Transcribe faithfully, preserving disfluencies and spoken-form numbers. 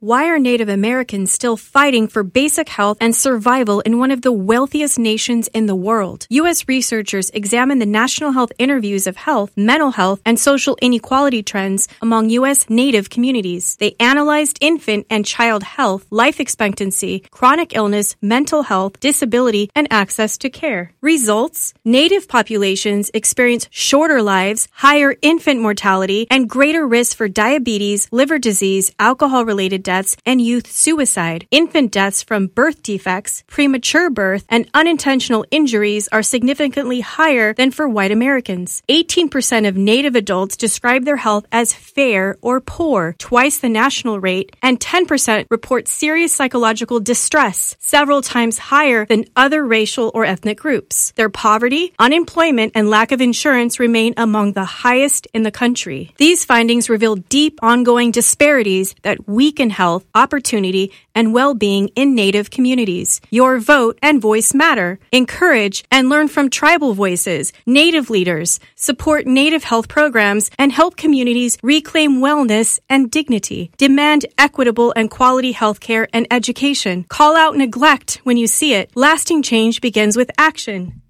Why are Native Americans still fighting for basic health and survival in one of the wealthiest nations in the world? U S researchers examined the national health interviews of health, mental health, and social inequality trends among U S Native communities. They analyzed infant and child health, life expectancy, chronic illness, mental health, disability, and access to care. Results: Native populations experience shorter lives, higher infant mortality, and greater risk for diabetes, liver disease, alcohol-related deaths, and youth suicide. Infant deaths from birth defects, premature birth, and unintentional injuries are significantly higher than for white Americans. eighteen percent of Native adults describe their health as fair or poor, twice the national rate, and ten percent report serious psychological distress, several times higher than other racial or ethnic groups. Their poverty, unemployment, and lack of insurance remain among the highest in the country. These findings reveal deep ongoing disparities that weaken health, opportunity, and well-being in Native communities. Your vote and voice matter. Encourage and learn from tribal voices, Native leaders, support Native health programs, and help communities reclaim wellness and dignity. Demand equitable and quality health care and education. Call out neglect when you see it. Lasting change begins with action.